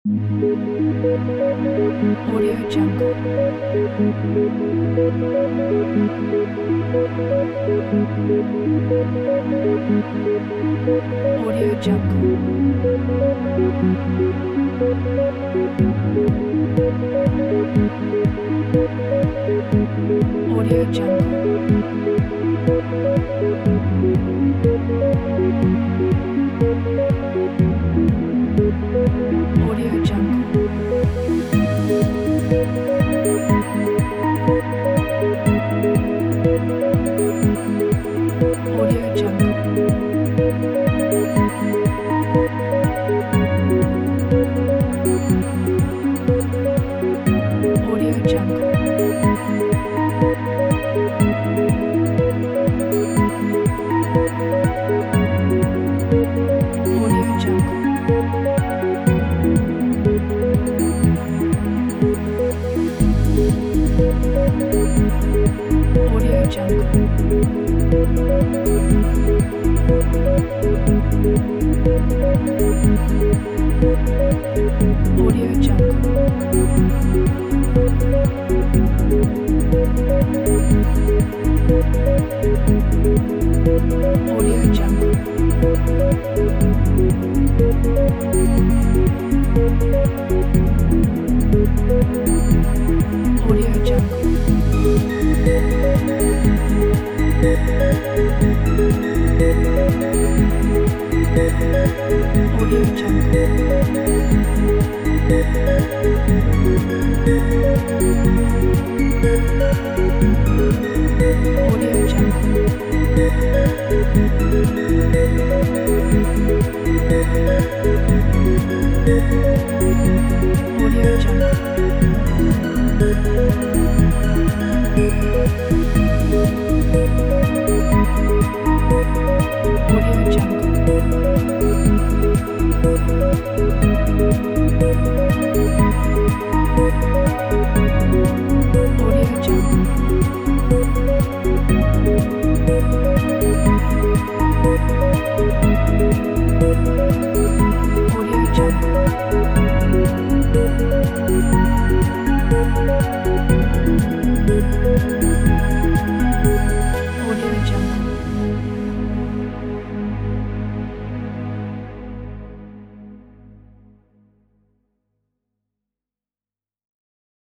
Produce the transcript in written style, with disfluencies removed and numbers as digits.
Audio Jungle. Audio Jungle. Audio Jungle. Audio Jungle. Audio Jungle. Audio Jungle. Audio Jungle. Audio Jungle. Audio Jungle. Audio Jungle. Audio Jungle. Audio Jungle. Audio Jungle. Audio Jungle.